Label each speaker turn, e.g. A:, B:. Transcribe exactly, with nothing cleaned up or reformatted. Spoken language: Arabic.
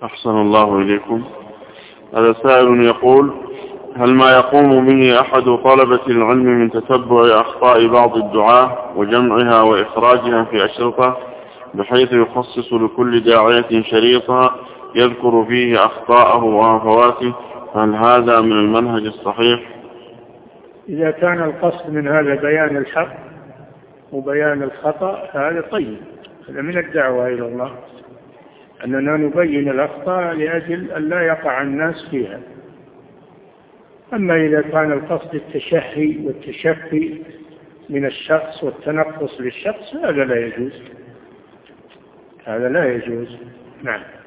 A: أحسن الله إليكم. هذا سائل يقول: هل ما يقوم به أحد طلبة العلم من تتبع أخطاء بعض الدعاة وجمعها وإخراجها في أشرطة بحيث يخصص لكل داعية شريطا يذكر فيه أخطاءه وهفواته، هل هذا من المنهج الصحيح؟
B: إذا كان القصد من هذا بيان الحق وبيان الخطأ هذا طيب، هذا من الدعوة إلى الله، أننا نبين الأخطاء لأجل أن لا يقع الناس فيها. أما إذا كان القصد التشهي والتشفي من الشخص والتنقص للشخص هذا لا يجوز، هذا لا يجوز. نعم.